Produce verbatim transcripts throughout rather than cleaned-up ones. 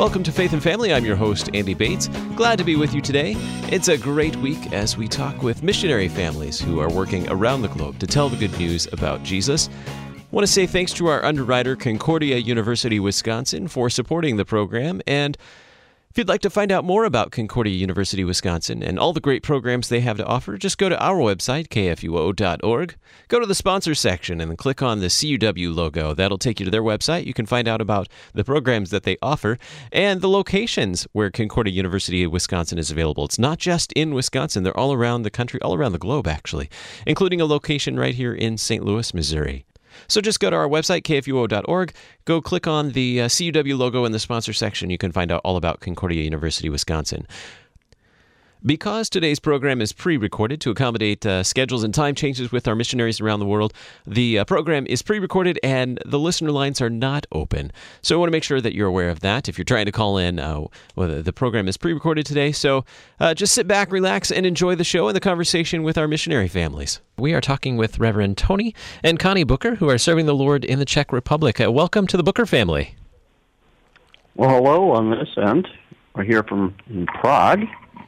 Welcome to Faith and Family. I'm your host, Andy Bates. Glad to be with you today. It's a great week as we talk with missionary families who are working around the globe to tell the good news about Jesus. I want to say thanks to our underwriter, Concordia University, Wisconsin, for supporting the program. And if you'd like to find out more about Concordia University, Wisconsin and all the great programs they have to offer, just go to our website, k f u o dot org. Go to the sponsor section and then click on the C U W logo. That'll take you to their website. You can find out about the programs that they offer and the locations where Concordia University, Wisconsin is available. It's not just in Wisconsin. They're all around the country, all around the globe, actually, including a location right here in Saint Louis, Missouri. So just go to our website, k f u o dot org, go click on the uh, C U W logo in the sponsor section. You can find out all about Concordia University, Wisconsin. Because today's program is pre-recorded to accommodate uh, schedules and time changes with our missionaries around the world, the uh, program is pre-recorded and the listener lines are not open. So I want to make sure that you're aware of that. If you're trying to call in, uh, well, the program is pre-recorded today. So uh, just sit back, relax, and enjoy the show and the conversation with our missionary families. We are talking with Reverend Tony and Connie Booker, who are serving the Lord in the Czech Republic. Uh, welcome to the Booker family. Well, hello on this end. We're here from Prague.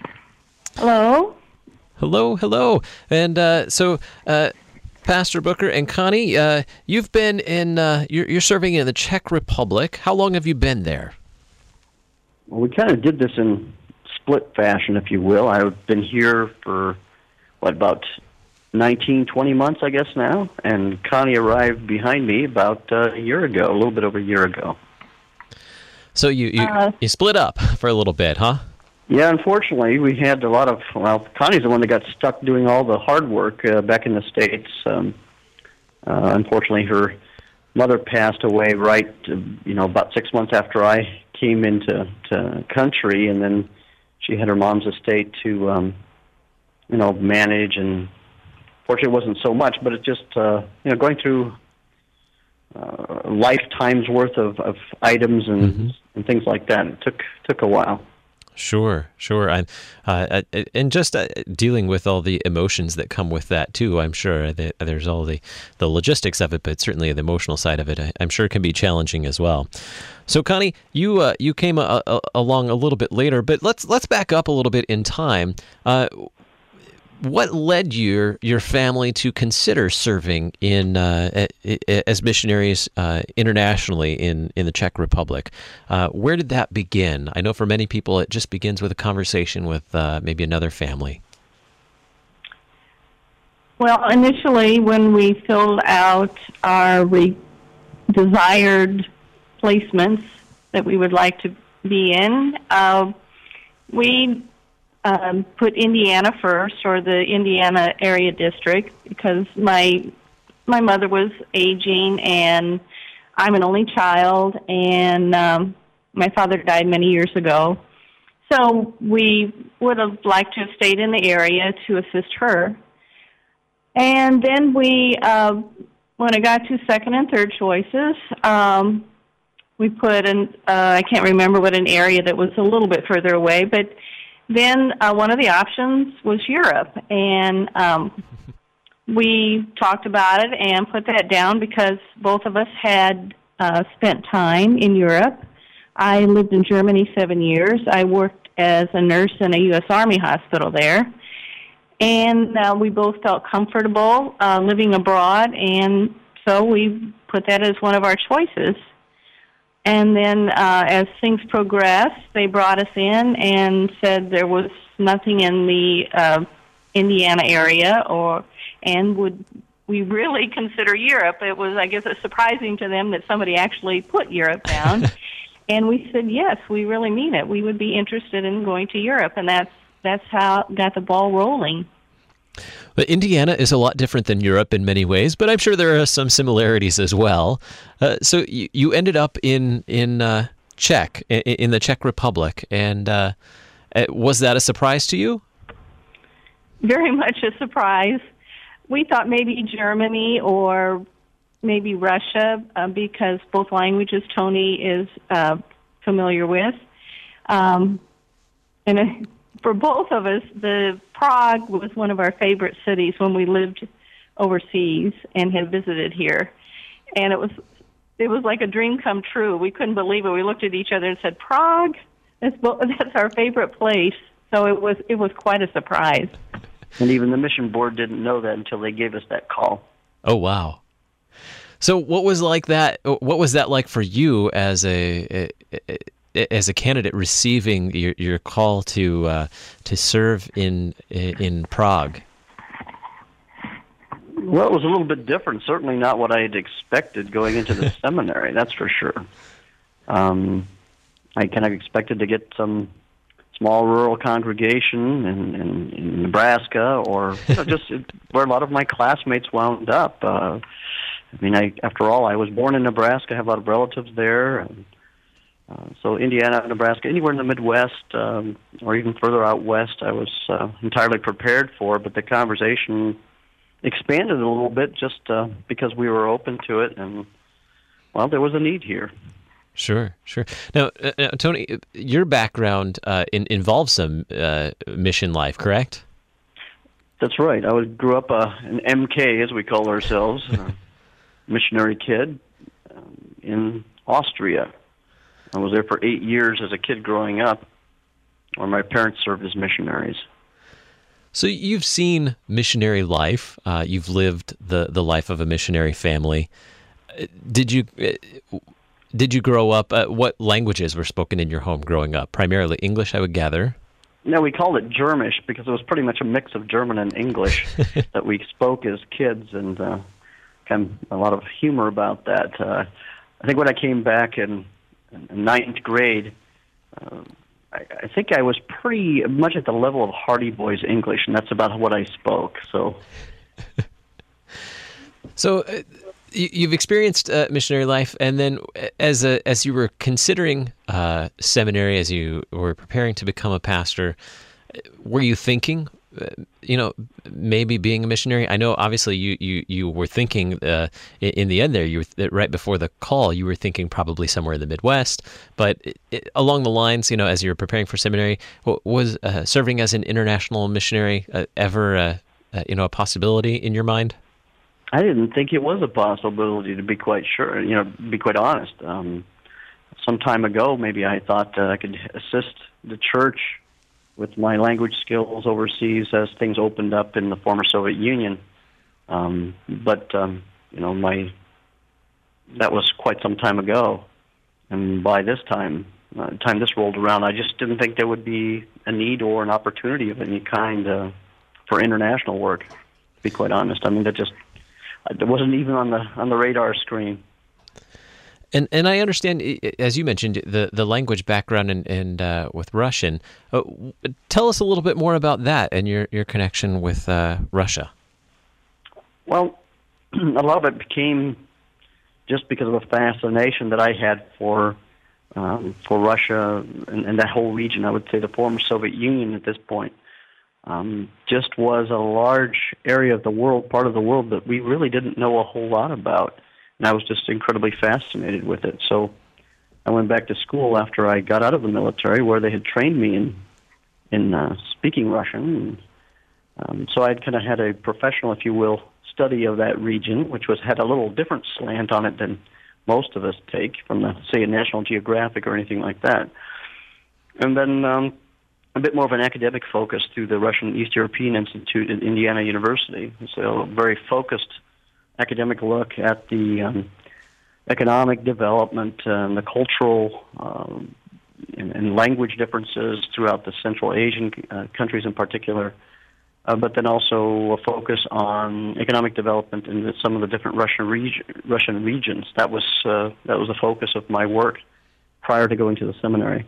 Hello. Hello, hello. And uh, so, uh, Pastor Booker and Connie, uh, you've been in, uh, you're, you're serving in the Czech Republic. How long have you been there? Well, we kind of did this in split fashion, if you will. I've been here for, what, about nineteen, twenty months, I guess, now. And Connie arrived behind me about uh, a year ago, a little bit over a year ago. So you, you, uh, you split up for a little bit, huh? Yeah, unfortunately, we had a lot of, well, Connie's the one that got stuck doing all the hard work uh, back in the States. Um, uh, unfortunately, her mother passed away right, uh, you know, about six months after I came into to country, and then she had her mom's estate to, um, you know, manage, and fortunately it wasn't so much, but it just, uh, you know, going through uh, lifetime's worth of, of items and, mm-hmm. and things like that, it took took a while. Sure, sure. And, uh, and just uh, dealing with all the emotions that come with that, too, I'm sure. That there's all the, the logistics of it, but certainly the emotional side of it, I'm sure can be challenging as well. So, Connie, you uh, you came a, a, along a little bit later, but let's let's back up a little bit in time. Uh, what led your your family to consider serving in uh, as missionaries uh, internationally in, in the Czech Republic? Uh, where did that begin? I know for many people it just begins with a conversation with uh, maybe another family. Well, initially when we filled out our re- desired placements that we would like to be in, uh, we Um, put Indiana first, or the Indiana area district, because my my mother was aging, and I'm an only child, and um, my father died many years ago. So we would have liked to have stayed in the area to assist her. And then we, uh, when it got to second and third choices, um, we put in, uh, I can't remember what an area that was a little bit further away, but then uh, one of the options was Europe, and um, we talked about it and put that down because both of us had uh, spent time in Europe. I lived in Germany seven years. I worked as a nurse in a U S Army hospital there, and uh, we both felt comfortable uh, living abroad, and so we put that as one of our choices. And then uh, as things progressed, they brought us in and said there was nothing in the uh, Indiana area, or and would we really consider Europe? It was, I guess, surprising to them that somebody actually put Europe down. And we said, yes, we really mean it. We would be interested in going to Europe, and that's that's how it got the ball rolling. But Indiana is a lot different than Europe in many ways, but I'm sure there are some similarities as well. Uh, so you, you ended up in in uh, Czech, in, in the Czech Republic, and uh, was that a surprise to you? Very much a surprise. We thought maybe Germany or maybe Russia, uh, because both languages Tony is uh, familiar with. Um, and uh, for both of us, the Prague was one of our favorite cities when we lived overseas and had visited here. And it was it was like a dream come true. We couldn't believe it. We looked at each other and said, Prague, that's, that's our favorite place. So it was it was quite a surprise. And even the mission board didn't know that until they gave us that call. Oh, wow. So what was like that? What was that like for you as a, a as a candidate receiving your, your call to uh, to serve in in Prague? Well, it was a little bit different. Certainly not what I had expected going into the seminary. That's for sure. Um, I kind of expected to get some small rural congregation in, in, in Nebraska, or you know, just where a lot of my classmates wound up. Uh, I mean, I, after all, I was born in Nebraska. I have a lot of relatives there. And, uh, so Indiana, Nebraska, anywhere in the Midwest, um, or even further out west, I was uh, entirely prepared for. But the conversation expanded a little bit just uh, because we were open to it, and, well, there was a need here. Sure, sure. Now, uh, Tony, your background uh, in, involves some uh, mission life, correct? That's right. I was, grew up uh, an M K, as we call ourselves, a missionary kid um, in Austria. I was there for eight years as a kid growing up, where my parents served as missionaries. So you've seen missionary life. Uh, you've lived the, the life of a missionary family. Did you... Uh, Did you grow up, uh, what languages were spoken in your home growing up? Primarily English, I would gather. No, we called it Germish because it was pretty much a mix of German and English that we spoke as kids, and uh, kind of a lot of humor about that. Uh, I think when I came back in, in ninth grade, uh, I, I think I was pretty much at the level of Hardy Boys English, and that's about what I spoke. So, so. Uh, You've experienced uh, missionary life, and then as a as you were considering uh, seminary, as you were preparing to become a pastor, were you thinking, uh, you know, maybe being a missionary? I know, obviously, you you, you were thinking uh, in, in the end there, you were, right before the call, you were thinking probably somewhere in the Midwest. But it, it, along the lines, you know, as you were preparing for seminary, was uh, serving as an international missionary uh, ever, uh, uh, you know, a possibility in your mind? I didn't think it was a possibility, to be quite sure, you know, be quite honest. Um, some time ago, maybe I thought uh, I could assist the church with my language skills overseas as things opened up in the former Soviet Union. Um, but, um, you know, my that was quite some time ago. And by this time, uh, time this rolled around, I just didn't think there would be a need or an opportunity of any kind uh, for international work, to be quite honest. I mean, that just... It wasn't even on the on the radar screen. And and I understand, as you mentioned, the, the language background and, and uh, with Russian. Uh, tell us a little bit more about that and your, your connection with uh, Russia. Well, a lot of it became just because of a fascination that I had for um, for Russia and, and that whole region. I would say the former Soviet Union at this point. Um, just was a large area of the world, part of the world that we really didn't know a whole lot about. And I was just incredibly fascinated with it. So I went back to school after I got out of the military, where they had trained me in in uh, speaking Russian. And, um, so I'd kind of had a professional, if you will, study of that region, which was had a little different slant on it than most of us take from, the, say, a National Geographic or anything like that. And then... Um, a bit more of an academic focus through the Russian East European Institute at Indiana University. So a very focused academic look at the um, economic development and the cultural um, and, and language differences throughout the Central Asian uh, countries in particular, uh, but then also a focus on economic development in the, some of the different Russian, reg- Russian regions. That was, uh, that was the focus of my work prior to going to the seminary.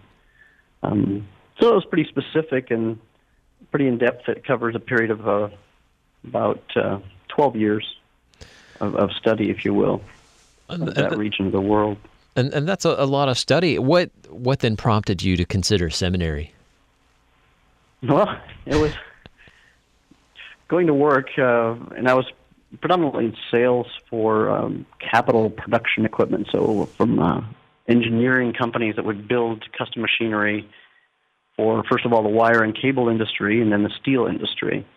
Um, So it was pretty specific and pretty in-depth. It covers a period of uh, about uh, twelve years of, of study, if you will, of and, that and, region of the world. And, and that's a, a lot of study. What what then prompted you to consider seminary? Well, it was going to work, uh, and I was predominantly in sales for um, capital production equipment, so from uh, engineering companies that would build custom machinery for, first of all, the wire and cable industry, and then the steel industry.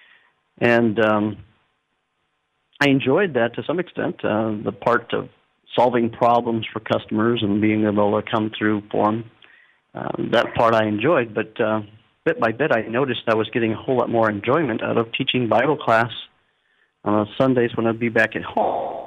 And um, I enjoyed that to some extent, uh, the part of solving problems for customers and being able to come through for them. Um, that part I enjoyed, but uh, bit by bit I noticed I was getting a whole lot more enjoyment out of teaching Bible class on Sundays when I'd be back at home,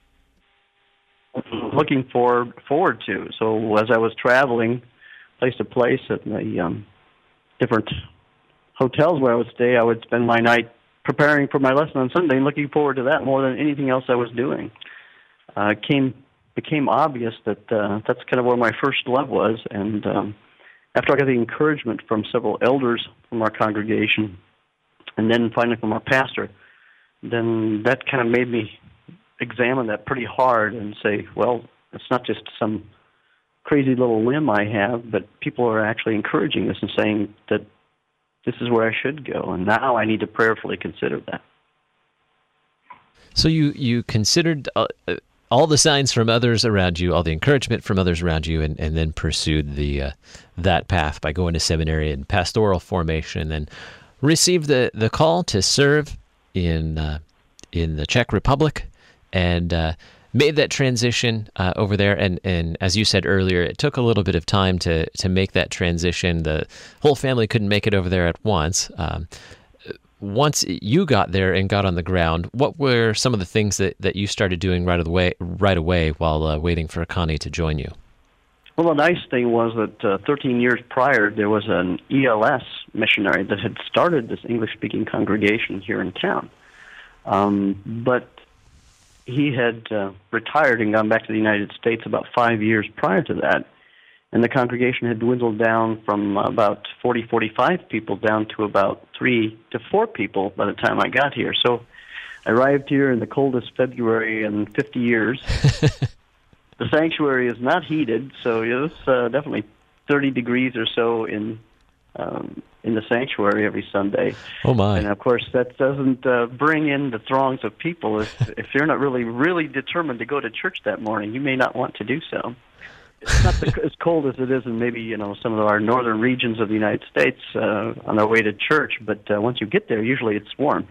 looking forward, forward to. So as I was traveling place to place at the um, different hotels where I would stay, I would spend my night preparing for my lesson on Sunday and looking forward to that more than anything else I was doing. Uh, it came, became obvious that uh, that's kind of where my first love was, and um, after I got the encouragement from several elders from our congregation, and then finally from our pastor, then that kind of made me examine that pretty hard and say, well, it's not just some crazy little whim I have, but people are actually encouraging this and saying that this is where I should go, and now I need to prayerfully consider that. So you, you considered uh, all the signs from others around you, all the encouragement from others around you, and, and then pursued the uh, that path by going to seminary and pastoral formation, and then received the, the call to serve in uh, in the Czech Republic, and uh, made that transition uh, over there. And, and as you said earlier, it took a little bit of time to, to make that transition. The whole family couldn't make it over there at once. Um, once you got there and got on the ground, what were some of the things that, that you started doing right away, right away while uh, waiting for Connie to join you? Well, the nice thing was that uh, thirteen years prior, there was an E L S missionary that had started this English-speaking congregation here in town. Um, but he had uh, retired and gone back to the United States about five years prior to that, and the congregation had dwindled down from about forty, forty-five people down to about three to four people by the time I got here. So I arrived here in the coldest February in fifty years. The sanctuary is not heated, so it's uh, definitely thirty degrees or so in um, in the sanctuary every Sunday. Oh my! And of course, that doesn't uh, bring in the throngs of people. If if you're not really really determined to go to church that morning, you may not want to do so. It's not the, as cold as it is in maybe you know some of our northern regions of the United States uh, on our way to church. But uh, once you get there, usually it's warm.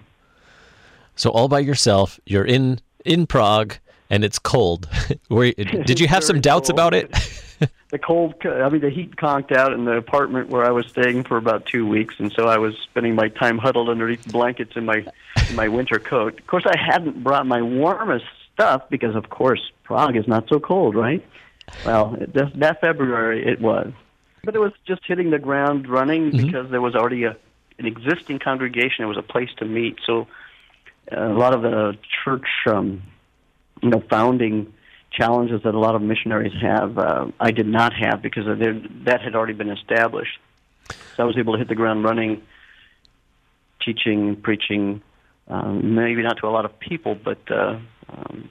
So all by yourself, you're in in Prague. And it's cold. Were, did you have some doubts cold. about it? The cold, I mean, the heat conked out in the apartment where I was staying for about two weeks, and so I was spending my time huddled underneath blankets in my in my winter coat. Of course, I hadn't brought my warmest stuff because, of course, Prague is not so cold, right? Well, it, that February it was. But it was just hitting the ground running mm-hmm. because there was already a, an existing congregation. It was a place to meet. So uh, a lot of the church... Um, you know, founding challenges that a lot of missionaries have, uh, I did not have because of their, that had already been established. So I was able to hit the ground running, teaching, preaching, um, maybe not to a lot of people, but uh, um,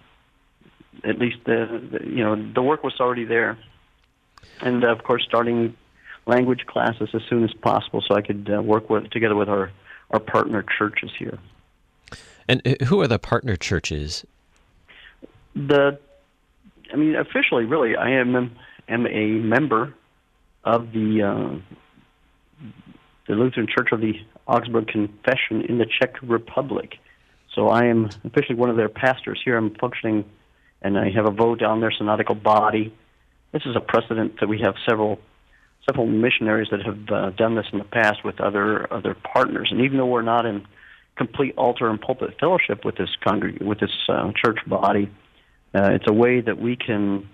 at least the, the you know the work was already there. And uh, of course, starting language classes as soon as possible, so I could uh, work with together with our our partner churches here. And who are the partner churches? The, I mean, officially, really, I am am a member of the uh, the Lutheran Church of the Augsburg Confession in the Czech Republic. So I am officially one of their pastors here. I'm functioning, and I have a vote on their synodical body. This is a precedent that we have several several missionaries that have uh, done this in the past with other other partners. And even though we're not in complete altar and pulpit fellowship with this congreg- with this uh, church body. Uh, it's a way that we can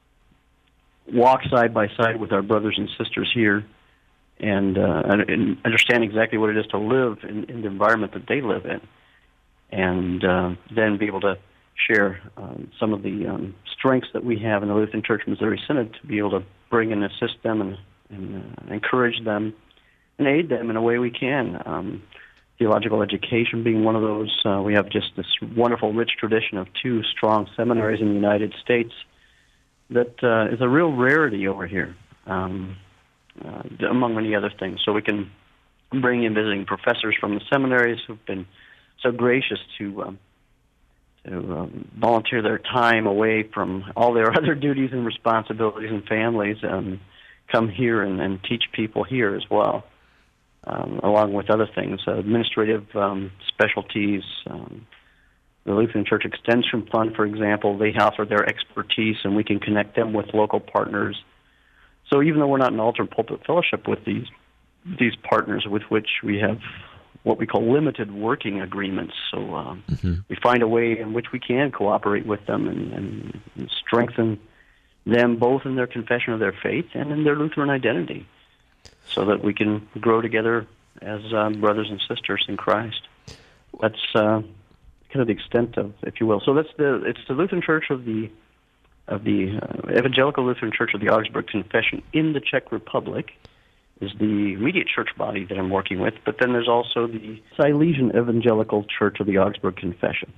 walk side by side with our brothers and sisters here and, uh, and understand exactly what it is to live in, in the environment that they live in, and uh, then be able to share um, some of the um, strengths that we have in the Lutheran Church Missouri Synod to be able to bring and assist them and, and uh, encourage them and aid them in a way we can. Um, Theological education being one of those. Uh, we have just this wonderful, rich tradition of two strong seminaries in the United States that uh, is a real rarity over here, um, uh, among many other things. So we can bring in visiting professors from the seminaries who've been so gracious to um, to um, volunteer their time away from all their other duties and responsibilities and families, and come here and, and teach people here as well. Um, along with other things, uh, administrative um, specialties, um, the Lutheran Church Extension Fund, for example, they offer their expertise, and we can connect them with local partners. So even though we're not an altar pulpit fellowship with these these partners with which we have what we call limited working agreements, so um, mm-hmm. we find a way in which we can cooperate with them and, and, and strengthen them both in their confession of their faith and in their Lutheran identity, so that we can grow together as um, brothers and sisters in Christ. That's uh, kind of the extent of, if you will. So that's the it's the Lutheran Church of the of the uh, Evangelical Lutheran Church of the Augsburg Confession in the Czech Republic is the immediate church body that I'm working with. But then there's also the Silesian Evangelical Church of the Augsburg Confession,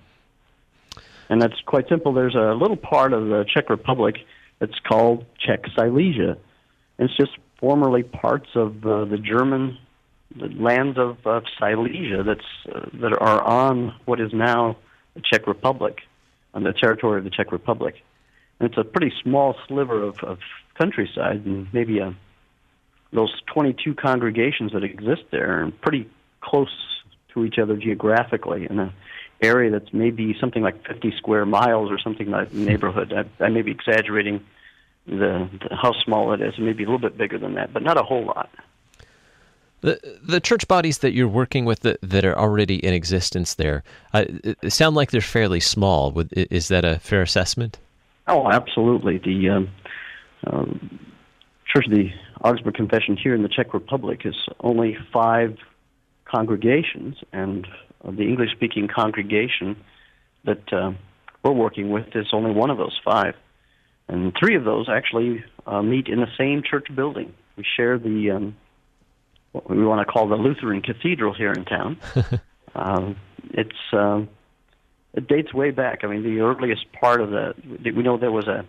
and that's quite simple. There's a little part of the Czech Republic that's called Czech Silesia, and it's just formerly parts of uh, the German the lands of, of Silesia that's uh, that are on what is now the Czech Republic, on the territory of the Czech Republic. And it's a pretty small sliver of, of countryside, and maybe a, those twenty-two congregations that exist there are pretty close to each other geographically in an area that's maybe something like fifty square miles or something like the neighborhood. I, I may be exaggerating the, the how small it is. It may be a little bit bigger than that, but not a whole lot. The the church bodies that you're working with that, that are already in existence there, uh, it sound like they're fairly small. Would, is that a fair assessment? Oh, absolutely. The um, uh, Church of the Augsburg Confession here in the Czech Republic is only five congregations, and uh, the English-speaking congregation that uh, we're working with is only one of those five. And three of those actually uh, meet in the same church building. We share the... Um, what we want to call the Lutheran Cathedral here in town. um, it's um, it dates way back. I mean, the earliest part of the we know there was a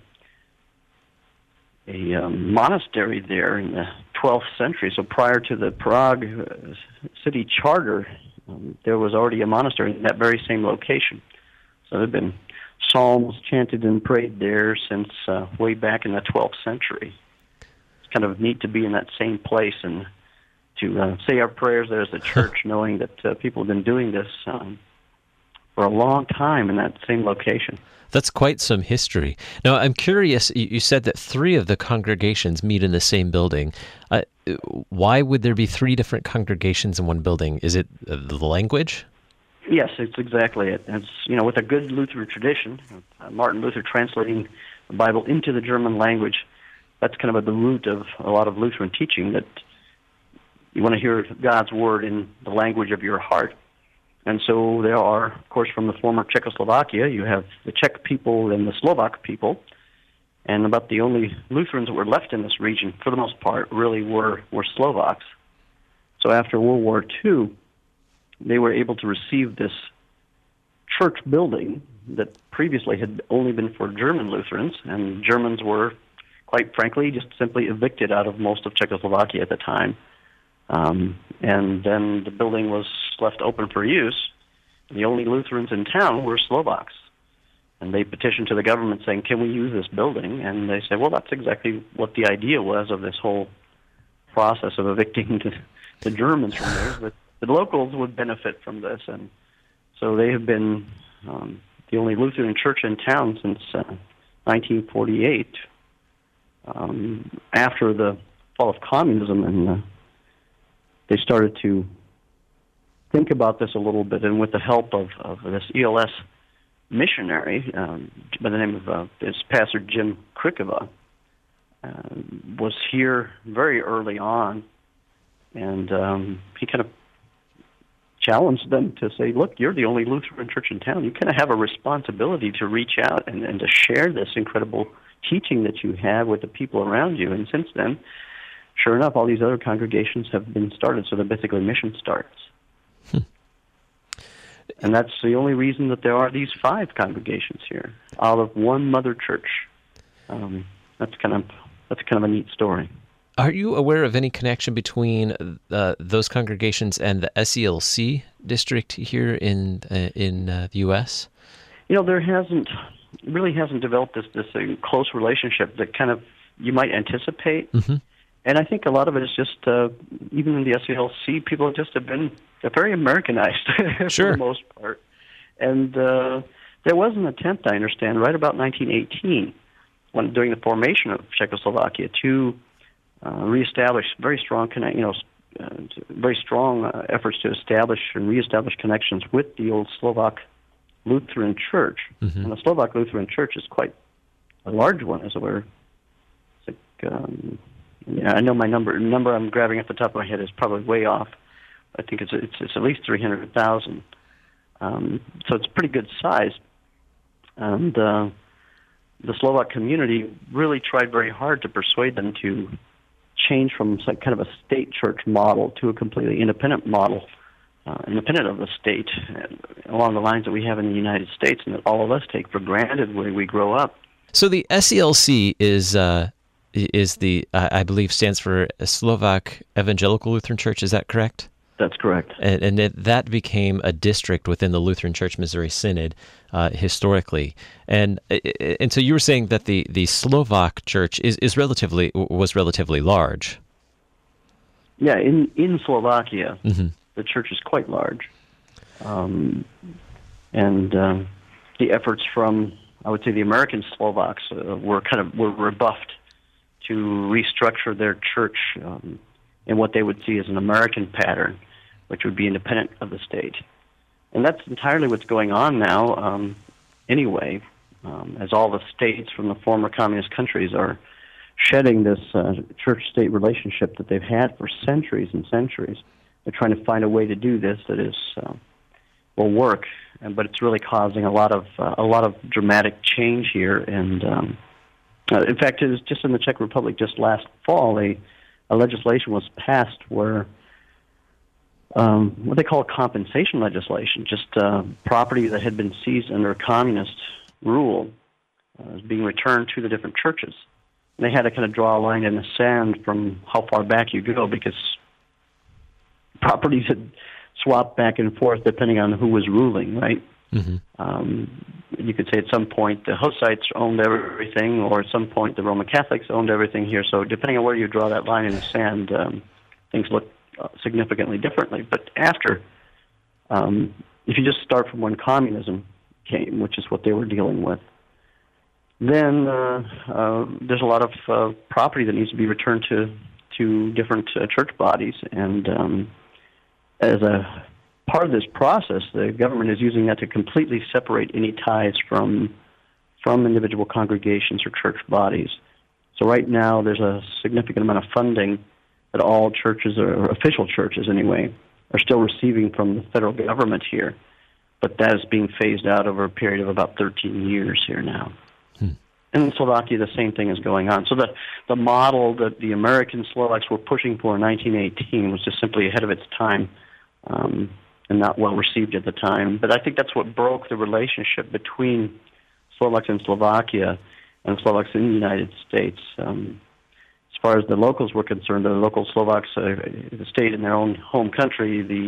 a um, monastery there in the twelfth century. So prior to the Prague uh, city charter, um, there was already a monastery in that very same location. So there have been psalms chanted and prayed there since uh, way back in the twelfth century. It's kind of neat to be in that same place and to uh, say our prayers there as a church, knowing that uh, people have been doing this um, for a long time in that same location. That's quite some history. Now, I'm curious, you said that three of the congregations meet in the same building. Uh, why would there be three different congregations in one building? Is it uh, the language? Yes, it's exactly it. It's, you know, with a good Lutheran tradition, uh, Martin Luther translating the Bible into the German language, that's kind of at the root of a lot of Lutheran teaching, that you want to hear God's word in the language of your heart. And so there are, of course, from the former Czechoslovakia, you have the Czech people and the Slovak people, and about the only Lutherans that were left in this region, for the most part, really were, were Slovaks. So after World War Two, they were able to receive this church building that previously had only been for German Lutherans, and Germans were, quite frankly, just simply evicted out of most of Czechoslovakia at the time. Um, and then the building was left open for use. The only Lutherans in town were Slovaks. And they petitioned to the government saying, can we use this building? And they said, well, that's exactly what the idea was of this whole process of evicting the, the Germans from there. But the locals would benefit from this. And so they have been um, the only Lutheran church in town since uh, nineteen forty-eight, um, after the fall of communism, and uh, they started to think about this a little bit, and with the help of, of this E L S missionary um, by the name of uh, this Pastor Jim Krikova, uh, was here very early on, and um, he kind of challenged them to say, look, you're the only Lutheran church in town. You kind of have a responsibility to reach out and, and to share this incredible teaching that you have with the people around you. And since then, sure enough, all these other congregations have been started, so that basically mission starts. Hmm. And that's the only reason that there are these five congregations here, out of one mother church. Um, that's kind of that's kind of a neat story. Are you aware of any connection between uh, those congregations and the S E L C district here in uh, in uh, the U S? You know, there hasn't really hasn't developed this this uh, close relationship that kind of you might anticipate. Mm-hmm. And I think a lot of it is just, uh, even in the S E L C, people just have been they're very Americanized sure. for the most part. And uh, there was an attempt, I understand, right about nineteen eighteen, when during the formation of Czechoslovakia, to uh, reestablish very strong, connect, you know, uh, very strong uh, efforts to establish and reestablish connections with the old Slovak Lutheran Church. Mm-hmm. And the Slovak Lutheran Church is quite a large one, as it were. It's like, um, yeah, I know my number number I'm grabbing at the top of my head is probably way off. I think it's it's, it's at least three hundred thousand. Um, so it's pretty good size. And uh, the Slovak community really tried very hard to persuade them to change from some kind of a state church model to a completely independent model, uh, independent of the state, along the lines that we have in the United States and that all of us take for granted when we grow up. So the S E L C is uh, is the uh, I believe stands for Slovak Evangelical Lutheran Church. Is that correct? That's correct. And, and it, that became a district within the Lutheran Church Missouri Synod uh, historically. And and so you were saying that the, the Slovak Church is, is relatively was relatively large. Yeah, in in Slovakia, mm-hmm. the church is quite large, um, and um, the efforts from I would say the American Slovaks uh, were kind of were rebuffed to restructure their church um, in what they would see as an American pattern, which would be independent of the state. And that's entirely what's going on now um, anyway, um, as all the states from the former communist countries are shedding this uh, church-state relationship that they've had for centuries and centuries. They're trying to find a way to do this that is uh, will work, but it's really causing a lot of uh, a lot of dramatic change here. And um, uh, in fact, it was just in the Czech Republic just last fall, a A legislation was passed where um, what they call compensation legislation, just uh, property that had been seized under communist rule, uh, is being returned to the different churches. And they had to kind of draw a line in the sand from how far back you go, because properties had swapped back and forth depending on who was ruling, right? Mm-hmm. Um, you could say at some point the Hussites owned everything, or at some point the Roman Catholics owned everything here. So depending on where you draw that line in the sand, um, things look uh, significantly differently. But after, um, if you just start from when communism came, which is what they were dealing with, then uh, uh, there's a lot of uh, property that needs to be returned to to different uh, church bodies, and um, as a part of this process, the government is using that to completely separate any ties from from individual congregations or church bodies. So right now, there's a significant amount of funding that all churches, or official churches anyway, are still receiving from the federal government here, but that is being phased out over a period of about thirteen years here now. Hmm. And in Slovakia, the same thing is going on. So the, the model that the American Slovaks were pushing for in nineteen eighteen was just simply ahead of its time. Um, and not well received at the time. But I think that's what broke the relationship between Slovaks in Slovakia and Slovaks in the United States. Um, as far as the locals were concerned, the local Slovaks uh, stayed in their own home country. The,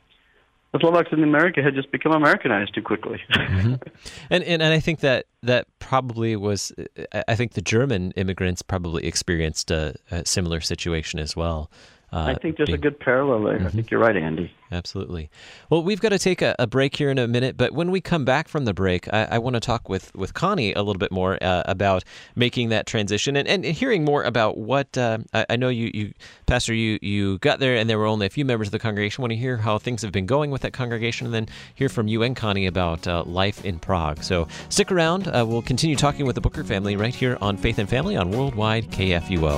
the Slovaks in America had just become Americanized too quickly. mm-hmm. And, and and I think that that probably was, I think the German immigrants probably experienced a, a similar situation as well. Uh, I think there's being, a good parallel there. Mm-hmm. I think you're right, Andy. Absolutely. Well, we've got to take a, a break here in a minute, but when we come back from the break, I, I want to talk with, with Connie a little bit more uh, about making that transition and, and hearing more about what, uh, I, I know you, you, Pastor, you, you got there and there were only a few members of the congregation. I want to hear how things have been going with that congregation, and then hear from you and Connie about uh, life in Prague. So stick around. Uh, we'll continue talking with the Booker family right here on Faith and Family on Worldwide K F U O.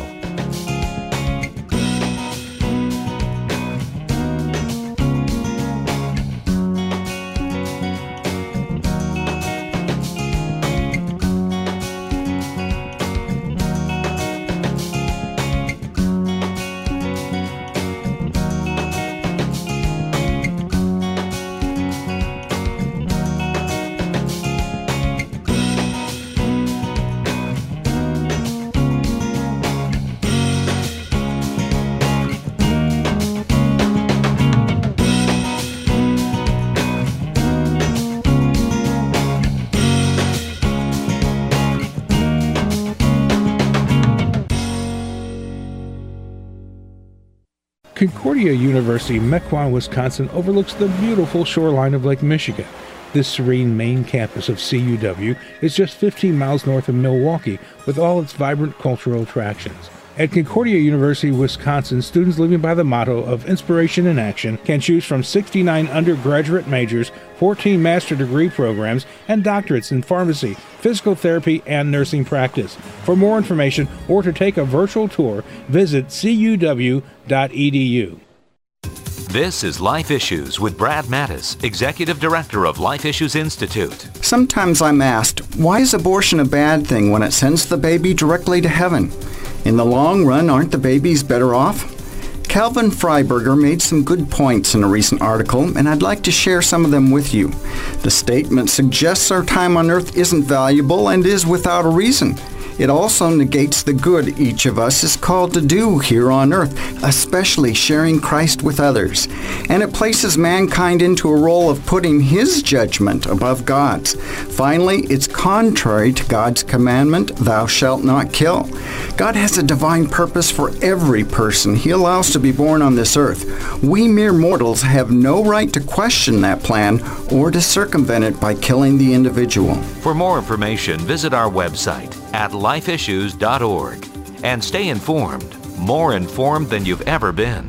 Concordia University, Mequon, Wisconsin overlooks the beautiful shoreline of Lake Michigan. This serene main campus of C U W is just fifteen miles north of Milwaukee, with all its vibrant cultural attractions. At Concordia University, Wisconsin, students living by the motto of inspiration in action can choose from sixty-nine undergraduate majors, fourteen master degree programs, and doctorates in pharmacy, physical therapy, and nursing practice. For more information or to take a virtual tour, visit c u w dot e d u. This is Life Issues with Brad Mattis, Executive Director of Life Issues Institute. Sometimes I'm asked, why is abortion a bad thing when it sends the baby directly to heaven? In the long run, aren't the babies better off? Calvin Freiberger made some good points in a recent article, and I'd like to share some of them with you. The statement suggests our time on earth isn't valuable and is without a reason. It also negates the good each of us is called to do here on earth, especially sharing Christ with others. And it places mankind into a role of putting his judgment above God's. Finally, it's contrary to God's commandment, thou shalt not kill. God has a divine purpose for every person he allows to be born on this earth. We mere mortals have no right to question that plan or to circumvent it by killing the individual. For more information, visit our website at life issues dot org and stay informed, more informed than you've ever been.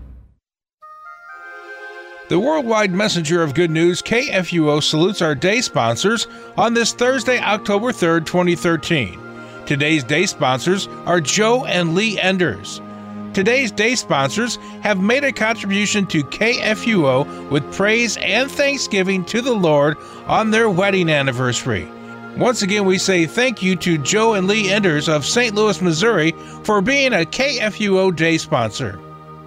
The Worldwide Messenger of Good News, K F U O, salutes our day sponsors on this Thursday, October third, twenty thirteen. Today's day sponsors are Joe and Lee Enders. Today's day sponsors have made a contribution to K F U O with praise and thanksgiving to the Lord on their wedding anniversary. Once again, we say thank you to Joe and Lee Enders of Saint Louis, Missouri, for being a K F U O day sponsor.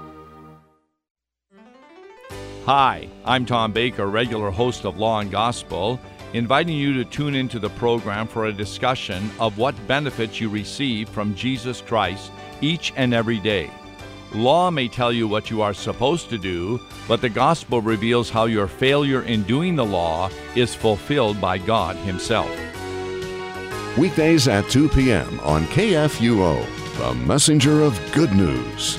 Hi, I'm Tom Baker, regular host of Law and Gospel, inviting you to tune into the program for a discussion of what benefits you receive from Jesus Christ each and every day. Law may tell you what you are supposed to do, but the gospel reveals how your failure in doing the law is fulfilled by God Himself. Weekdays at two p.m. on K F U O, the messenger of good news.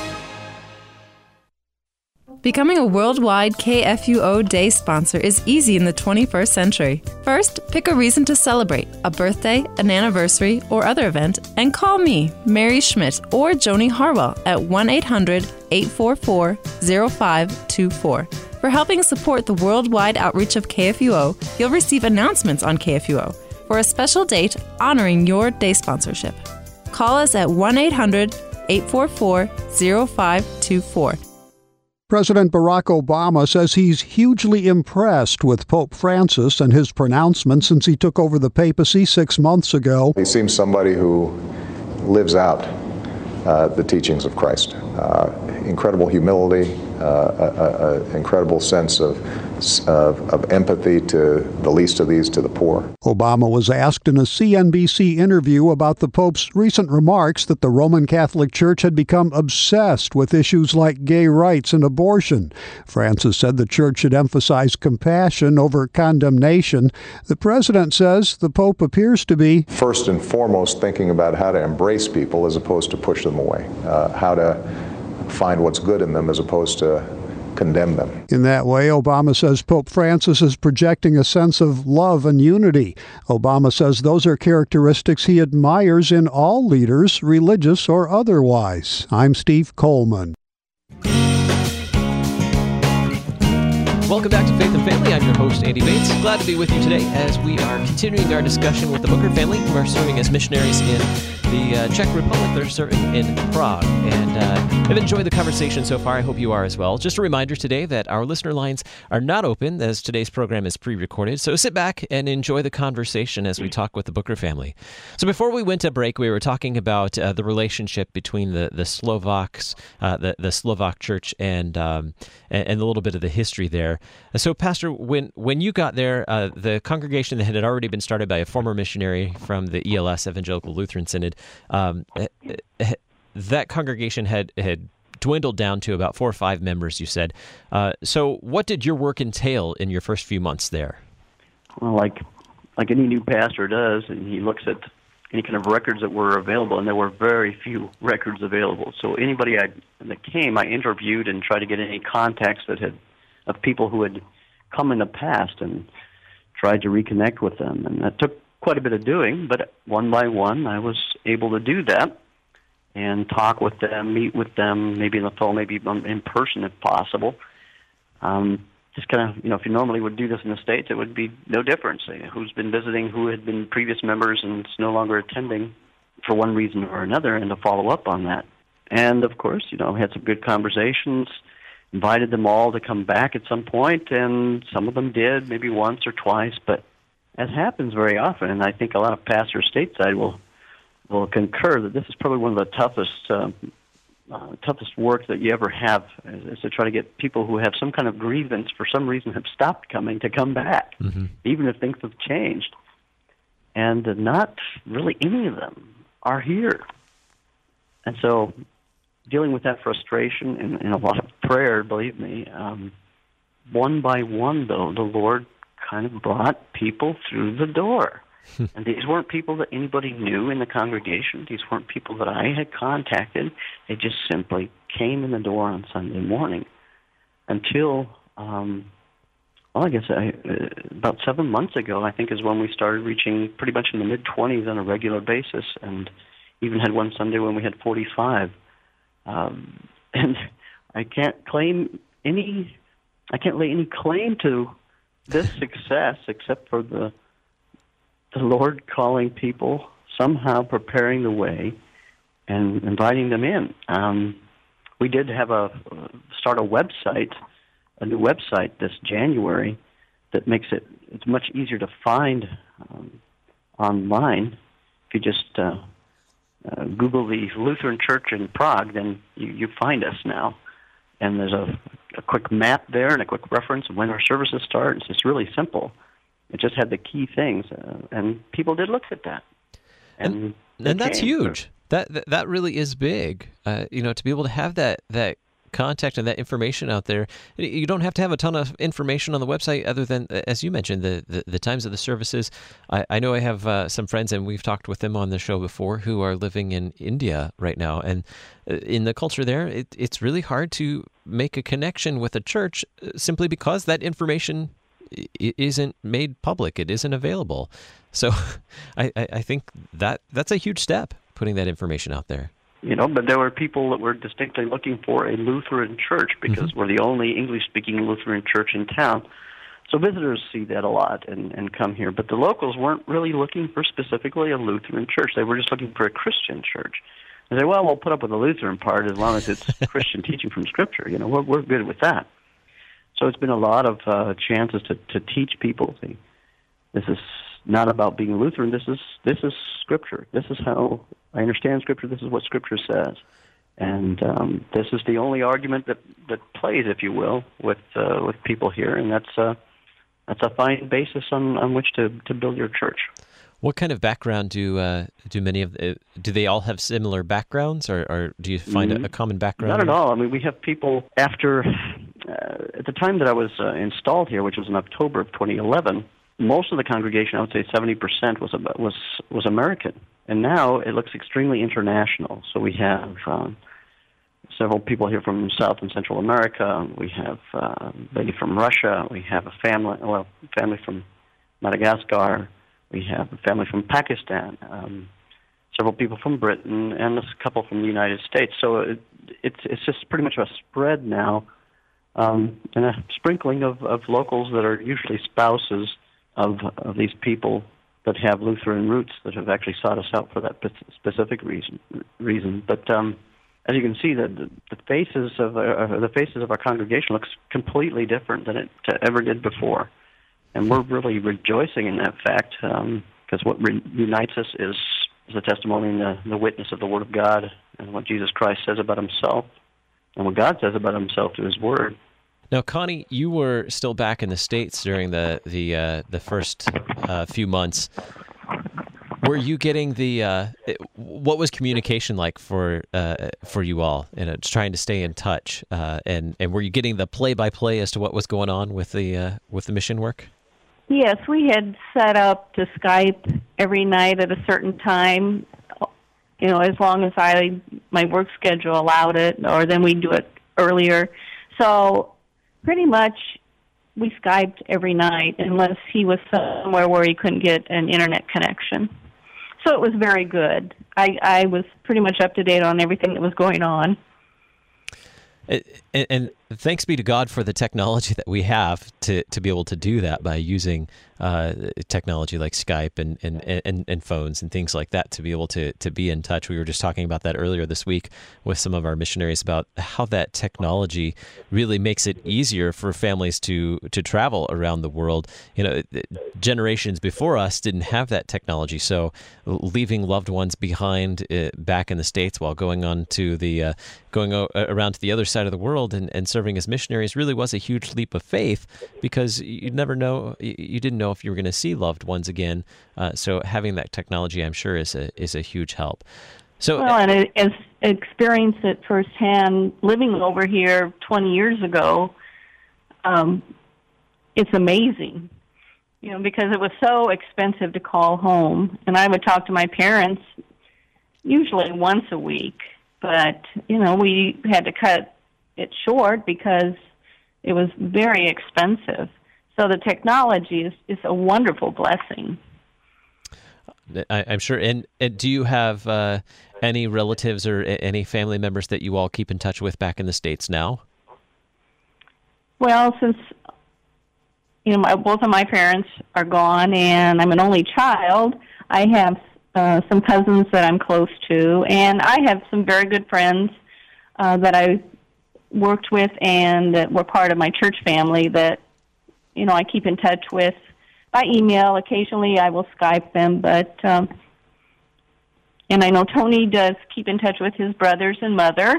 Becoming a worldwide K F U O Day sponsor is easy in the twenty-first century. First, pick a reason to celebrate, a birthday, an anniversary, or other event, and call me, Mary Schmidt, or Joni Harwell at one eight hundred, eight four four, zero five two four. For helping support the worldwide outreach of K F U O, you'll receive announcements on K F U O for a special date honoring your day sponsorship. Call us at one eight hundred, eight four four, zero five two four. President Barack Obama says he's hugely impressed with Pope Francis and his pronouncement since he took over the papacy six months ago. He seems somebody who lives out uh, the teachings of Christ. Uh, incredible humility, uh, an incredible sense of, of, of empathy to the least of these, to the poor. Obama was asked in a C N B C interview about the Pope's recent remarks that the Roman Catholic Church had become obsessed with issues like gay rights and abortion. Francis said the Church should emphasize compassion over condemnation. The president says the Pope appears to be first and foremost thinking about how to embrace people as opposed to push them away, uh, how to find what's good in them as opposed to condemn them. In that way, Obama says Pope Francis is projecting a sense of love and unity. Obama says those are characteristics he admires in all leaders, religious or otherwise. I'm Steve Coleman. Welcome back to Faith and Family. I'm your host, Andy Bates. Glad to be with you today as we are continuing our discussion with the Booker family, who are serving as missionaries in the uh, Czech Republic. They're serving in Prague, and uh, I've enjoyed the conversation so far. I hope you are as well. Just a reminder today that our listener lines are not open, as today's program is pre-recorded, so sit back and enjoy the conversation as we talk with the Booker family. So before we went to break, we were talking about uh, the relationship between the, the Slovaks, uh, the, the Slovak church, and, um, and and a little bit of the history there. So, Pastor, when when you got there, uh, the congregation that had already been started by a former missionary from the E L S, Evangelical Lutheran Synod, um, that congregation had, had dwindled down to about four or five members, you said. Uh, so what did your work entail in your first few months there? Well, like like any new pastor does, and he looks at any kind of records that were available, and there were very few records available. So anybody I, that came, I interviewed and tried to get any contacts that had of people who had come in the past and tried to reconnect with them. And that took quite a bit of doing, but one by one I was able to do that and talk with them, meet with them, maybe in the phone, maybe in person if possible. Um, just kind of, you know, if you normally would do this in the States, it would be no difference. Who's been visiting, who had been previous members and is no longer attending for one reason or another, and to follow up on that. And, of course, you know, had some good conversations, invited them all to come back at some point, and some of them did, maybe once or twice, but as happens very often, and I think a lot of pastors stateside will will concur that this is probably one of the toughest uh, uh, toughest work that you ever have, is, is to try to get people who have some kind of grievance for some reason have stopped coming to come back, mm-hmm. even if things have changed. And uh, not really any of them are here. And so dealing with that frustration and, and a lot of prayer, believe me, um, one by one, though, the Lord kind of brought people through the door. And these weren't people that anybody knew in the congregation. These weren't people that I had contacted. They just simply came in the door on Sunday morning until, um, well, I guess I, uh, about seven months ago, I think, is when we started reaching pretty much in the mid-twenties on a regular basis, and even had one Sunday when we had forty-five. Um, and I can't claim any, I can't lay any claim to this success except for the the Lord calling people, somehow preparing the way, and inviting them in. Um, we did have a start a website, a new website this January that makes it it's much easier to find um, online. If you just uh, uh, Google the Lutheran Church in Prague, then you, you find us now. And there's a, a quick map there and a quick reference of when our services start. It's just really simple. It just had the key things, uh, and people did look at that. And, and, and that's came. huge. That, that that really is big. Uh, you know, to be able to have that that contact and that information out there. You don't have to have a ton of information on the website other than, as you mentioned, the, the, the times of the services. I, I know I have uh, some friends, and we've talked with them on the show before, who are living in India right now. And in the culture there, it, it's really hard to make a connection with a church simply because that information isn't made public. It isn't available. So I, I think that that's a huge step, putting that information out there. You know, but there were people that were distinctly looking for a Lutheran church because mm-hmm. we're the only English-speaking Lutheran church in town. So visitors see that a lot and, and come here. But the locals weren't really looking for specifically a Lutheran church. They were just looking for a Christian church. They say, well, we'll put up with the Lutheran part as long as it's Christian teaching from Scripture. You know, we're, we're good with that. So it's been a lot of uh, chances to, to teach people. See, this is not about being Lutheran. This is this is Scripture. This is how I understand Scripture. This is what Scripture says, and um, this is the only argument that, that plays, if you will, with uh, with people here, and that's a that's a fine basis on, on which to, to build your church. What kind of background do uh, do many of the, do they all have similar backgrounds, or, or do you find mm-hmm. a, a common background? Not at all. I mean, we have people after uh, at the time that I was uh, installed here, which was in October of twenty eleven. Most of the congregation, I would say seventy percent, was was was American, and now it looks extremely international. So we have um, several people here from South and Central America. We have uh, a lady from Russia. We have a family, well, family from Madagascar. We have a family from Pakistan, um, several people from Britain, and a couple from the United States. So it, it's it's just pretty much a spread now, um, and a sprinkling of, of locals that are usually spouses of of these people that have Lutheran roots that have actually sought us out for that specific reason. Reason, but um, as you can see, the the faces of uh, the faces of our congregation looks completely different than it ever did before. And we're really rejoicing in that fact, because um, what re- unites us is, is the testimony and the, the witness of the Word of God and what Jesus Christ says about Himself and what God says about Himself through His Word. Now, Connie, you were still back in the States during the the uh, the first uh, few months. Were you getting the uh, what was communication like for uh, for you all, and it's trying to stay in touch, uh, and and were you getting the play by play as to what was going on with the uh, with the mission work? Yes, we had set up to Skype every night at a certain time, you know, as long as I my work schedule allowed it, or then we'd do it earlier. So pretty much we Skyped every night unless he was somewhere where he couldn't get an internet connection. So it was very good. I, I was pretty much up to date on everything that was going on. And, and thanks be to God for the technology that we have to, to be able to do that by using uh, technology like Skype and, and, and, and phones and things like that to be able to, to be in touch. We were just talking about that earlier this week with some of our missionaries about how that technology really makes it easier for families to, to travel around the world. You know, generations before us didn't have that technology, so leaving loved ones behind uh, back in the States while going on to the uh, going o- around to the other side of the world and, and serving as missionaries really was a huge leap of faith, because you never know, you didn't know if you were going to see loved ones again. Uh, so having that technology, I'm sure, is a is a huge help. So, well, and I, as experienced it firsthand, living over here twenty years ago, um, it's amazing. You know, because it was so expensive to call home, and I would talk to my parents usually once a week. But, you know, we had to cut it short because it was very expensive. So the technology is, is a wonderful blessing. I, I'm sure. And, and do you have uh, any relatives or any family members that you all keep in touch with back in the States now? Well, since, you know, my, both of my parents are gone and I'm an only child, I have Uh, some cousins that I'm close to, and I have some very good friends uh, that I worked with and that were part of my church family that, you know, I keep in touch with by email. Occasionally I will Skype them, but, um, and I know Tony does keep in touch with his brothers and mother.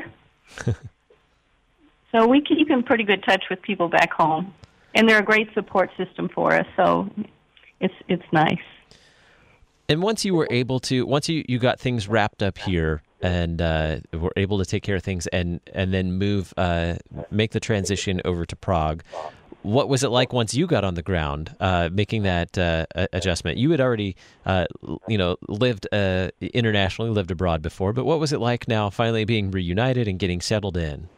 So we keep in pretty good touch with people back home, and they're a great support system for us, so it's it's nice. And once you were able to, once you, you got things wrapped up here and uh, were able to take care of things and, and then move, uh, make the transition over to Prague, what was it like once you got on the ground, uh, making that uh, adjustment? You had already, uh, you know, lived uh, internationally, lived abroad before, but what was it like now finally being reunited and getting settled in?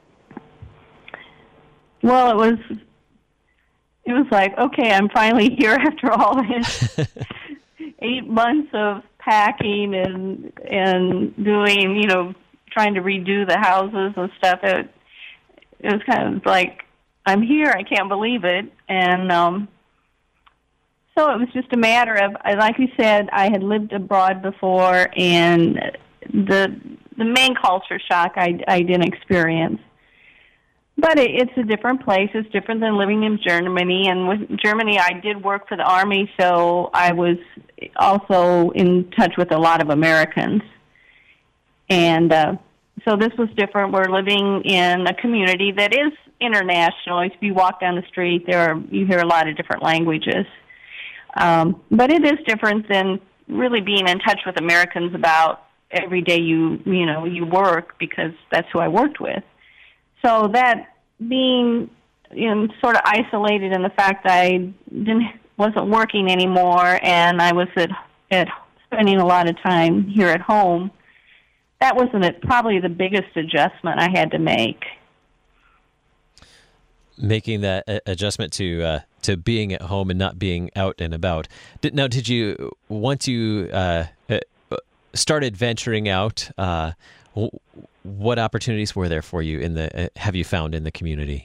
Well, it was, it was like, okay, I'm finally here after all this. Eight months of packing and and doing, you know, trying to redo the houses and stuff. It, it was kind of like, I'm here, I can't believe it. And um, so it was just a matter of, like you said, I had lived abroad before, and the the main culture shock I, I didn't experience. But it, it's a different place. It's different than living in Germany. And with Germany, I did work for the Army, so I was also in touch with a lot of Americans. And uh, so this was different. We're living in a community that is international. If you walk down the street, there are, you hear a lot of different languages. Um, but it is different than really being in touch with Americans about every day you, you know, you work, because that's who I worked with. So that being, you know, sort of isolated in the fact that I didn't wasn't working anymore, and I was at at spending a lot of time here at home, that was an, probably the biggest adjustment I had to make. Making that adjustment to uh, to being at home and not being out and about. Did, now, did you once you uh, started venturing out? Uh, What opportunities were there for you in the uh, have you found in the community?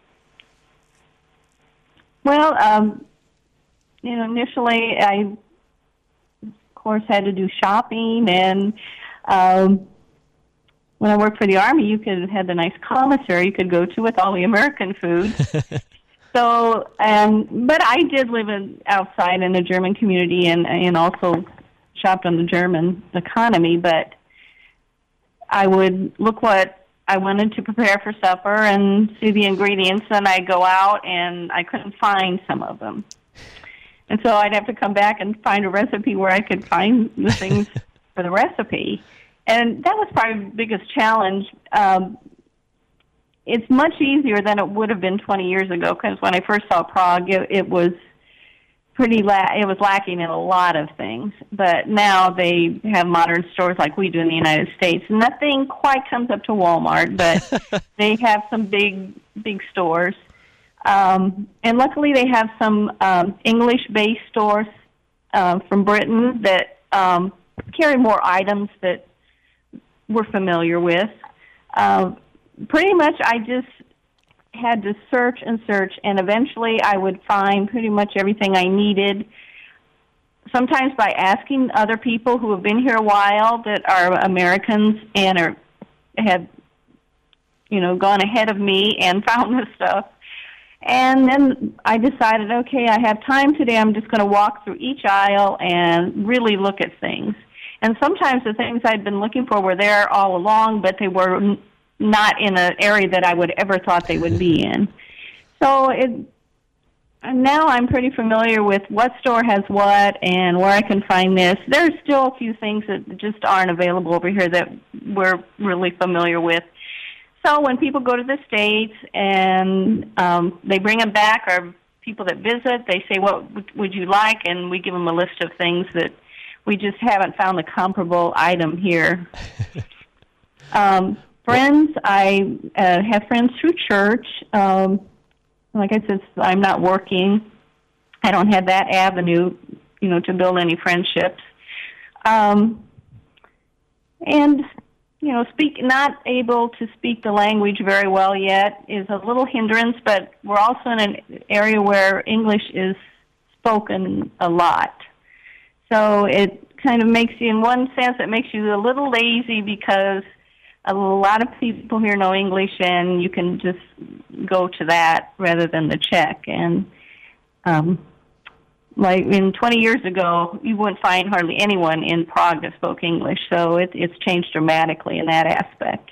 Well, um, you know, initially I, of course, had to do shopping, and um, when I worked for the Army, you could have the nice commissary you could go to with all the American food. So, um, but I did live in, outside in the German community, and and also shopped on the German economy, but I would look what I wanted to prepare for supper and see the ingredients, and I'd go out, and I couldn't find some of them. And so I'd have to come back and find a recipe where I could find the things for the recipe. And that was probably the biggest challenge. Um, it's much easier than it would have been twenty years ago, because when I first saw Prague, it, it was pretty la- it was lacking in a lot of things. But now they have modern stores like we do in the United States. Nothing quite comes up to Walmart, but they have some big, big stores. Um, and luckily they have some um, English-based stores uh, from Britain that um, carry more items that we're familiar with. Uh, pretty much I just had to search and search, and eventually I would find pretty much everything I needed, sometimes by asking other people who have been here a while that are Americans and are have, you know, gone ahead of me and found this stuff. And then I decided, okay, I have time today. I'm just going to walk through each aisle and really look at things. And sometimes the things I'd been looking for were there all along, but they were n- not in an area that I would ever thought they would be in. So it, now I'm pretty familiar with what store has what and where I can find this. There's still a few things that just aren't available over here that we're really familiar with. So when people go to the States and um, they bring them back, or people that visit, they say, what would, would you like? And we give them a list of things that we just haven't found a comparable item here. um, friends, I uh, have friends through church. Um, like I said, I'm not working. I don't have that avenue, you know, to build any friendships. Um, and... You know, speak not able to speak the language very well yet is a little hindrance, but we're also in an area where English is spoken a lot. So it kind of makes you, in one sense, it makes you a little lazy because a lot of people here know English and you can just go to that rather than the Czech. And um, like in twenty years ago, you wouldn't find hardly anyone in Prague that spoke English, so it, it's changed dramatically in that aspect.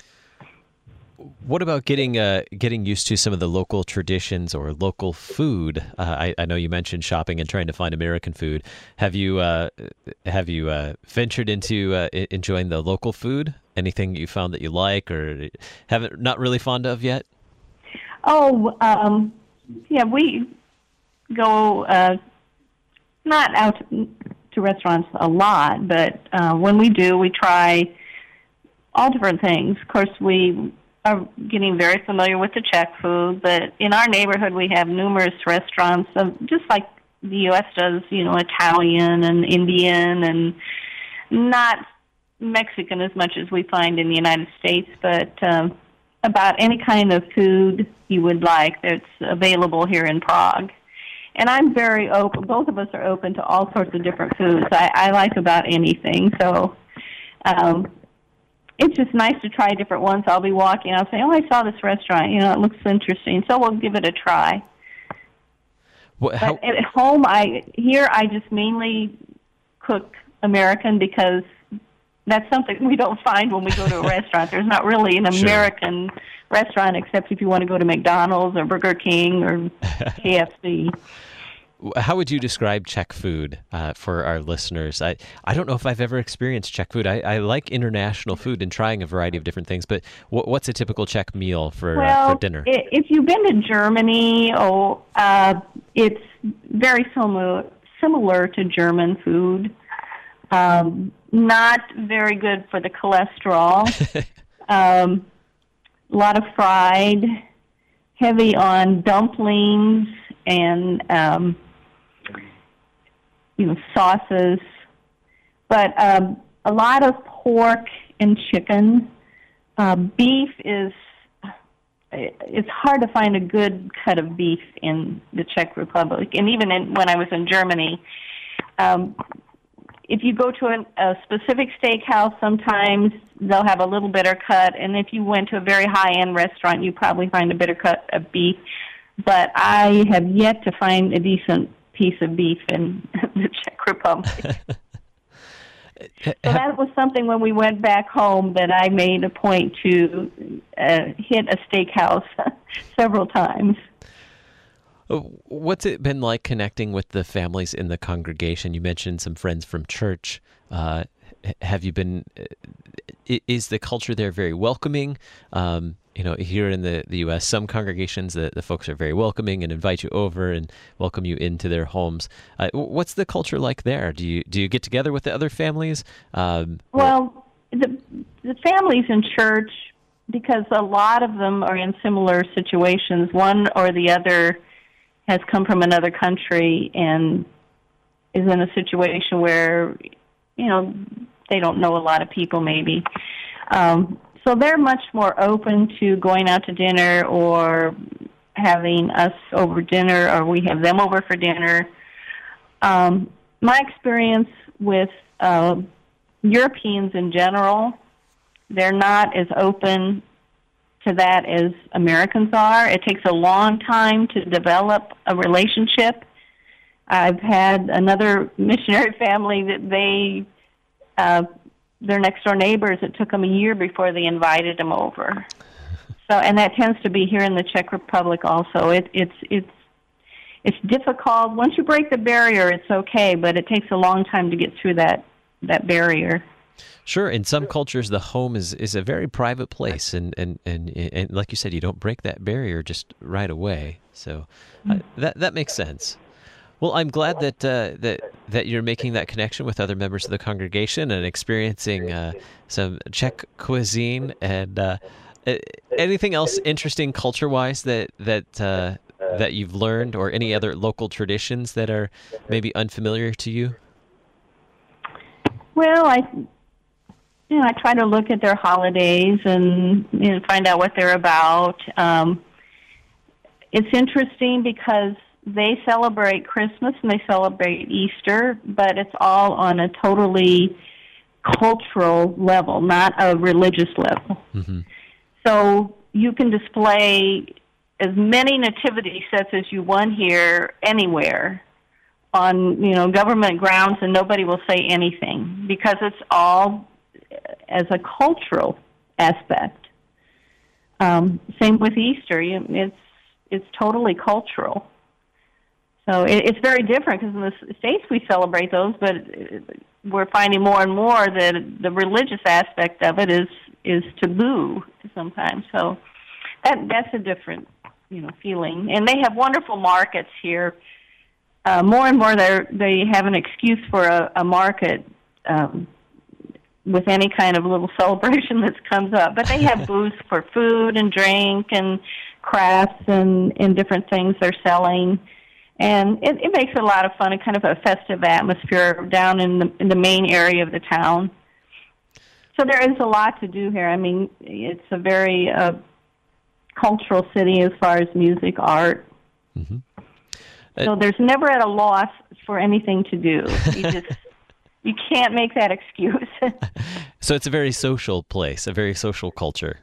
What about getting uh, getting used to some of the local traditions or local food? Uh, I, I know you mentioned shopping and trying to find American food. Have you uh, have you uh, ventured into uh, enjoying the local food? Anything you found that you like or haven't not really fond of yet? Oh, um, yeah, we go. Uh, Not out to restaurants a lot, but uh, when we do, we try all different things. Of course, we are getting very familiar with the Czech food, but in our neighborhood, we have numerous restaurants, of, just like the U S does, you know, Italian and Indian, and not Mexican as much as we find in the United States, but um, about any kind of food you would like that's available here in Prague. And I'm very open. Both of us are open to all sorts of different foods. I, I like about anything. So um, it's just nice to try different ones. I'll be walking. I'll say, oh, I saw this restaurant. You know, it looks interesting. So we'll give it a try. What, how... But at home, I here I just mainly cook American because that's something we don't find when we go to a restaurant. There's not really an American sure. restaurant except if you want to go to McDonald's or Burger King or K F C. How would you describe Czech food uh, for our listeners? I, I don't know if I've ever experienced Czech food. I, I like international food and trying a variety of different things, but what, what's a typical Czech meal for, well, uh, for dinner? If you've been to Germany, oh, uh, it's very similar, similar to German food. Um, not very good for the cholesterol. um, a lot of fried, heavy on dumplings and um, you know, sauces, but um, a lot of pork and chicken. Uh, beef is, it's hard to find a good cut of beef in the Czech Republic. And even in, when I was in Germany, um, if you go to an, a specific steakhouse, sometimes they'll have a little bitter cut. And if you went to a very high-end restaurant, you probably find a bitter cut of beef. But I have yet to find a decent piece of beef in the Czech Republic. So that was something when we went back home that I made a point to uh, hit a steakhouse several times. What's it been like connecting with the families in the congregation? You mentioned some friends from church. Uh, have you been, is the culture there very welcoming? Um, you know, here in the, the U S, some congregations, the, the folks are very welcoming and invite you over and welcome you into their homes. Uh, what's the culture like there? Do you do you get together with the other families? Um, well, the the families in church because a lot of them are in similar situations. One or the other has come from another country and is in a situation where, you know, they don't know a lot of people maybe. Um, so they're much more open to going out to dinner or having us over dinner, or we have them over for dinner. Um, my experience with uh, Europeans in general, they're not as open to that as Americans are. It takes a long time to develop a relationship. I've had another missionary family that they, uh, their next-door neighbors, it took them a year before they invited them over. So, and that tends to be here in the Czech Republic also. It, it's it's it's difficult. Once you break the barrier, it's okay, but it takes a long time to get through that that barrier. Sure. In some cultures, the home is, is a very private place, and, and, and, and like you said, you don't break that barrier just right away. So uh, that that makes sense. Well, I'm glad that uh, that that you're making that connection with other members of the congregation and experiencing uh, some Czech cuisine. And uh, anything else interesting culture-wise that that uh, that you've learned, or any other local traditions that are maybe unfamiliar to you? Well, I. You know, I try to look at their holidays and, you know, find out what they're about. Um, it's interesting because they celebrate Christmas and they celebrate Easter, but it's all on a totally cultural level, not a religious level. Mm-hmm. So you can display as many nativity sets as you want here anywhere on, you know, government grounds, and nobody will say anything because it's all as a cultural aspect. Um, same with Easter. You, it's it's totally cultural. So it, it's very different because in the States we celebrate those, but we're finding more and more that the religious aspect of it is is taboo sometimes. So that that's a different, you know, feeling. And they have wonderful markets here. Uh, more and more they they have an excuse for a, a market. Um, with any kind of little celebration that comes up. But they have booths for food and drink and crafts and, and different things they're selling. And it, it makes it a lot of fun and kind of a festive atmosphere down in the, in the main area of the town. So there is a lot to do here. I mean, it's a very uh, cultural city as far as music, art. Mm-hmm. Uh, so there's never at a loss for anything to do. You just... You can't make that excuse. So it's a very social place, a very social culture.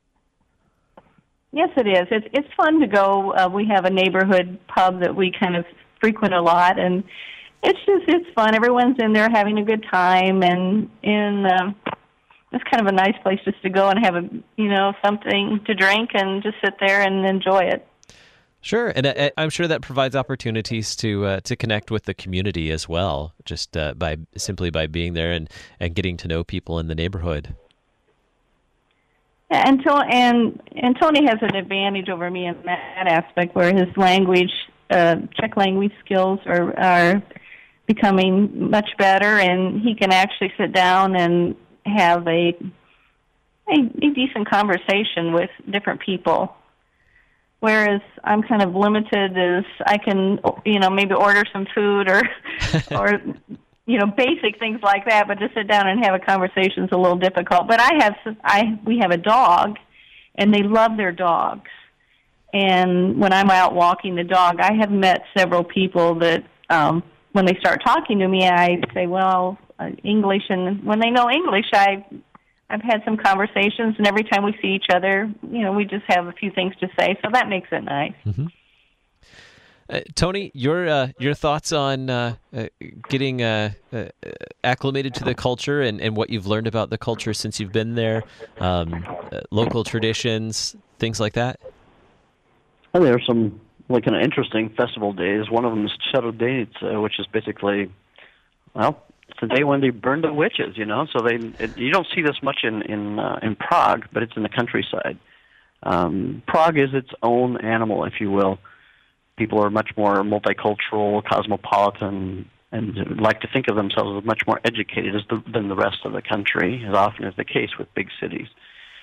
Yes, it is. It's it's fun to go. Uh, we have a neighborhood pub that we kind of frequent a lot, and it's just it's fun. Everyone's in there having a good time, and in um, it's kind of a nice place just to go and have a you know something to drink and just sit there and enjoy it. Sure, and I, I'm sure that provides opportunities to uh, to connect with the community as well, just uh, by simply by being there and, and getting to know people in the neighborhood. Yeah, and, to, and and Tony has an advantage over me in that aspect, where his language, uh, Czech language skills are are becoming much better, and he can actually sit down and have a a, a decent conversation with different people. Whereas I'm kind of limited as I can, you know, maybe order some food or, or, you know, basic things like that. But to sit down and have a conversation is a little difficult. But I have, I we have a dog, and they love their dogs. And when I'm out walking the dog, I have met several people that um, when they start talking to me, I say, well, uh, English, and when they know English, I. I've had some conversations, and every time we see each other, you know, we just have a few things to say, so that makes it nice. Mm-hmm. Uh, Tony, your uh, your thoughts on uh, uh, getting uh, uh, acclimated to the culture and, and what you've learned about the culture since you've been there, um, uh, local traditions, things like that? Well, there are some like kind of interesting festival days. One of them is Čarodějnice, uh, which is basically, well, it's the day when they burn the witches, you know. So they it, you don't see this much in in uh, in Prague, but it's in the countryside. Um, Prague is its own animal, if you will. People are much more multicultural, cosmopolitan, and like to think of themselves as much more educated as the, than the rest of the country, as often is the case with big cities.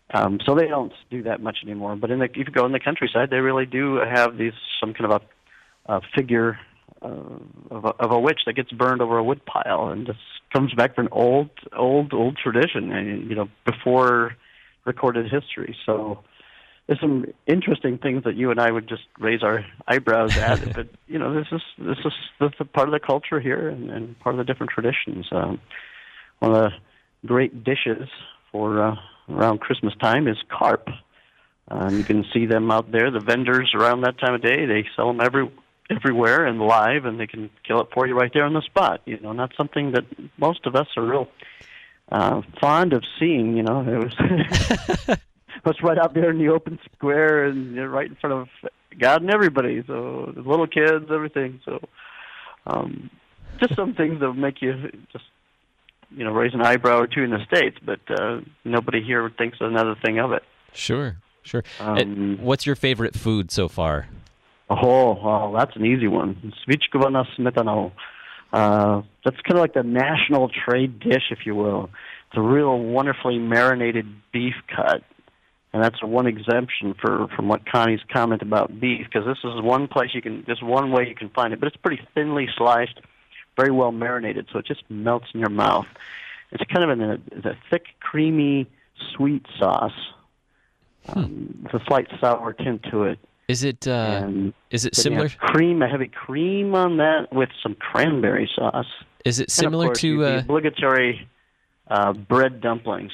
Um, so they don't do that much anymore. But in the, if you go in the countryside, they really do have these some kind of a, a figure uh, of, a, of a witch that gets burned over a wood pile, and just comes back from an old, old, old tradition, and you know, before recorded history. So there's some interesting things that you and I would just raise our eyebrows at. But you know, this is this is this is part of the culture here, and, and part of the different traditions. Um, one of the great dishes for uh, around Christmas time is carp. Um, you can see them out there. The vendors around that time of day, they sell them every everywhere and live, and they can kill it for you right there on the spot. You know, not something that most of us are real uh, fond of seeing. You know, it was it was right out there in the open square and right in front of God and everybody. So the little kids, everything. So um, just some things that make you just you know raise an eyebrow or two in the States, but uh, nobody here thinks another thing of it. Sure, sure. Um, and what's your favorite food so far? Oh, oh, that's an easy one. Svichkova na smetano. Uh, that's kind of like the national trade dish, if you will. It's a real wonderfully marinated beef cut, and that's one exemption for from what Connie's comment about beef, because this is one place you can, this one way you can find it, but it's pretty thinly sliced, very well marinated, so it just melts in your mouth. It's kind of in a, it's a thick, creamy, sweet sauce. Um, hmm. With a slight sour tint to it. Is it uh, and is it similar? Cream, a heavy cream on that with some cranberry sauce. Is it similar and of course, to the uh, obligatory uh, bread dumplings?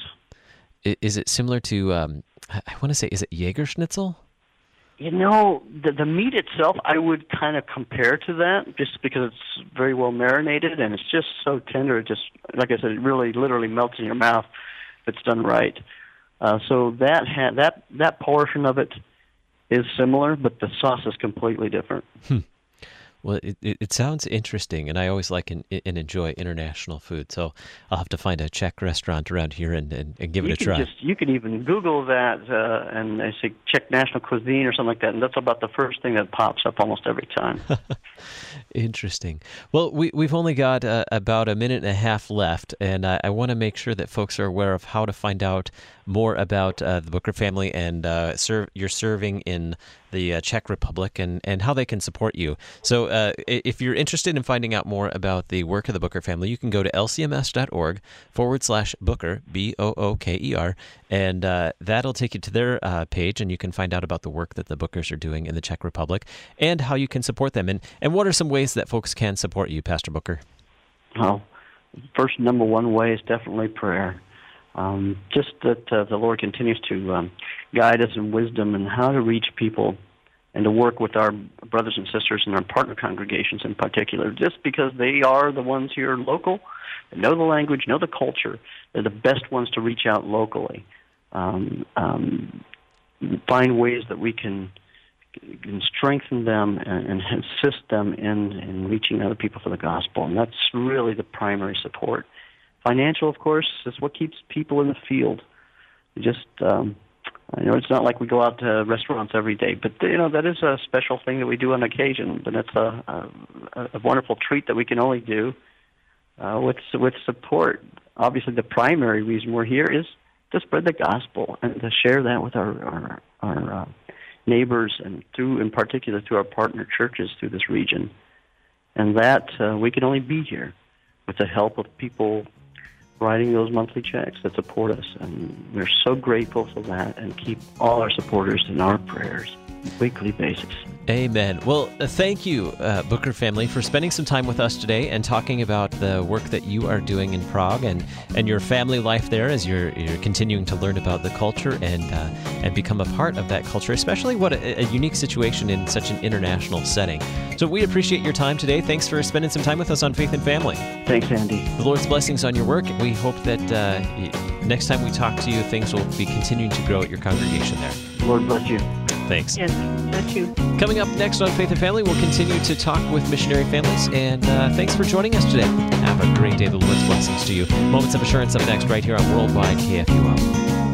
Is it similar to? Um, I want to say, is it Jägerschnitzel? You know, the the meat itself, I would kind of compare to that, just because it's very well marinated and it's just so tender. It just, like I said, it really, literally melts in your mouth if it's done right. Uh, so that ha- that that portion of it is similar, but the sauce is completely different. Hmm. Well, it, it it sounds interesting, and I always like and, and enjoy international food. So I'll have to find a Czech restaurant around here and, and, and give you it a can try. Just, you can even Google that uh, and I say Czech national cuisine or something like that, and that's about the first thing that pops up almost every time. Interesting. Well, we, we've only got uh, about a minute and a half left, and I, I want to make sure that folks are aware of how to find out more about uh, the Booker family and uh, serve, you're serving in the uh, Czech Republic and, and how they can support you. So uh, if you're interested in finding out more about the work of the Booker family, you can go to lcms.org forward slash Booker, B O O K E R, and uh, that'll take you to their uh, page, and you can find out about the work that the Bookers are doing in the Czech Republic and how you can support them. And, and what are some ways that folks can support you, Pastor Booker? Well, first, number one way is definitely prayer. Um, just that uh, the Lord continues to um, guide us in wisdom and how to reach people and to work with our brothers and sisters and our partner congregations in particular, just because they are the ones here local, they know the language, know the culture. They're the best ones to reach out locally. Um, um, find ways that we can, can strengthen them and, and assist them in, in reaching other people for the gospel, and that's really the primary support. Financial, of course, is what keeps people in the field. Just, um, I know it's not like we go out to restaurants every day, but you know that is a special thing that we do on occasion. But it's a, a, a wonderful treat that we can only do uh, with with support. Obviously, the primary reason we're here is to spread the gospel and to share that with our our, our uh, neighbors and through, in particular, through our partner churches through this region. And that uh, we can only be here with the help of people writing those monthly checks that support us, and we're so grateful for that, and keep all our supporters in our prayers on a weekly basis. Amen. Well, uh, thank you, uh, Booker family, for spending some time with us today and talking about the work that you are doing in Prague and, and your family life there as you're you're continuing to learn about the culture and uh, and become a part of that culture, especially what a, a unique situation in such an international setting. So we appreciate your time today. Thanks for spending some time with us on Faith and Family. Thanks, Andy. The Lord's blessings on your work. We hope that uh, next time we talk to you, things will be continuing to grow at your congregation there. Lord bless you. Thanks. Yes, bless you. Coming up next on Faith and Family, we'll continue to talk with missionary families, and uh, thanks for joining us today. Have a great day. The Lord's blessings to you. Moments of Assurance up next right here on Worldwide K F U O.